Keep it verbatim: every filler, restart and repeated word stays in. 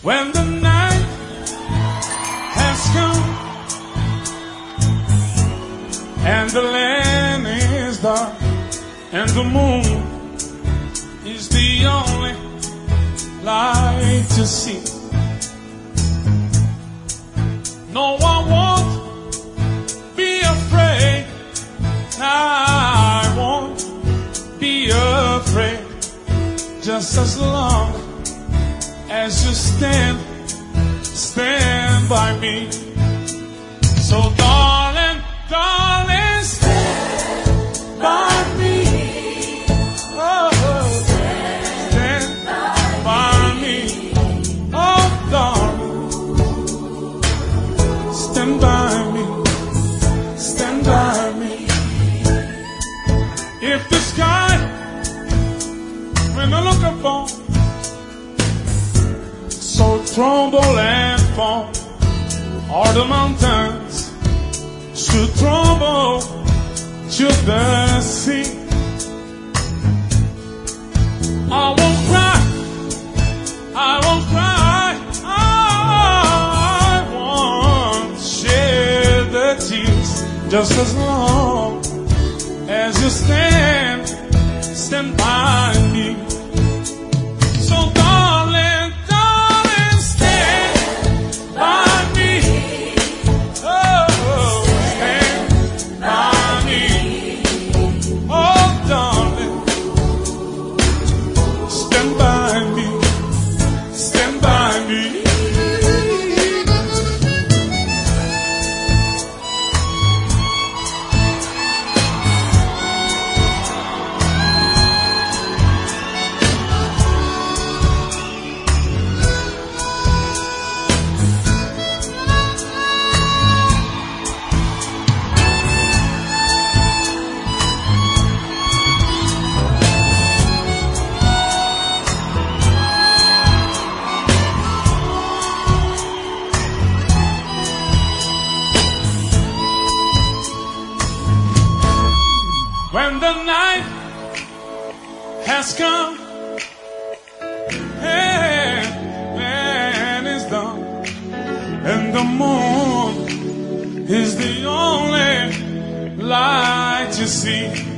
When the night has come and the land is dark and the moon is the only light to see, no, I won't be afraid. I won't be afraid, just as long as you stand, stand by me. So darling, darling, stand by me. Oh, stand by me. Oh, darling, stand by me, stand by me. If the sky, when I look upon, so tremble and fall, all the mountains should tremble to the sea. I won't cry, I won't cry, I won't shed the tears, just as long as you stand, stand by me. So darling, darling, stand by me. Oh, stand by me. Oh, darling, stand by me, stand by me. When the night has come and man is done and the moon is the only light you see,